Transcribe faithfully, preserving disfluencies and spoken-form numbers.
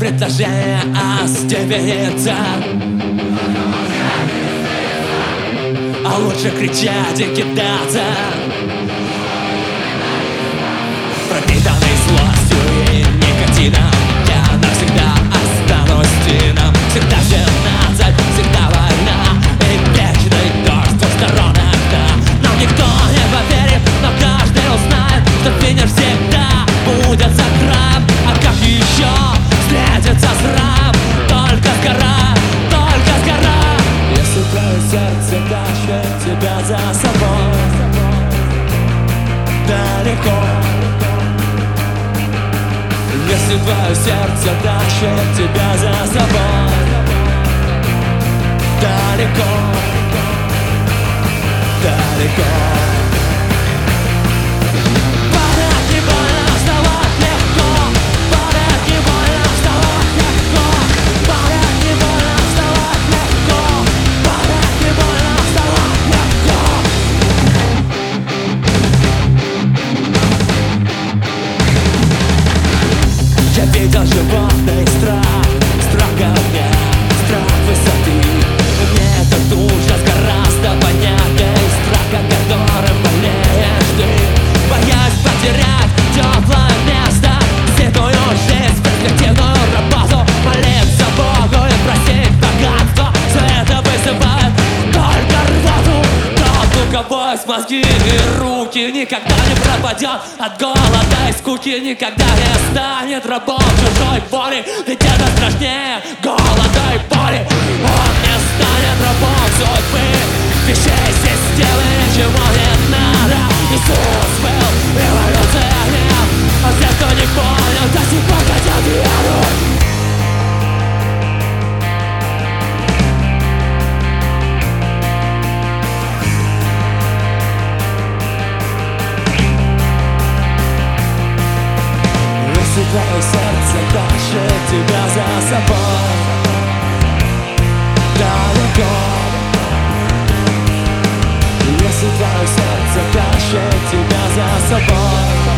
предложение остепениться, а лучше кричать и кидаться. Пропитанный злостью и никотином, я навсегда останусь тином. Всегда семнадцать, всегда война и вечный дождь с двух сторон окна. Нам никто не поверит, но каждый узнает, что финиш всегда будет за краем. А как еще встретится срам? Только сгора, только сгора. Если твое сердце тащит тебя за собой далеко, если твое сердце тащит тебя за собой далеко, далеко. Падать не больно, вставать легко. Падать не больно, вставать легко. Падать не больно, вставать легко. Падать не больно, вставать легко. Я видел животный страх, страх огня, страх высоты. Мне этот ужас гораздо понятней страха, которым болеешь ты. Боясь потерять теплое место, святую жизнь, перспективную работу, молиться Богу и просить богатство. Все это вызывает только рвоту. Тот, у кого есть мозги и руки, никогда не пропадет от голода и скуки, никогда не станет рабом чужой воли. Ведь это страшнее голода и боли. Он не станет рабом судьбы, вещей, системы, ничего не надо. Иисус был революционер, а те, кто не понял, до сих пор хотят веру. Если твое сердце тащит тебя за собой далеко, если твое сердце тащит тебя за собой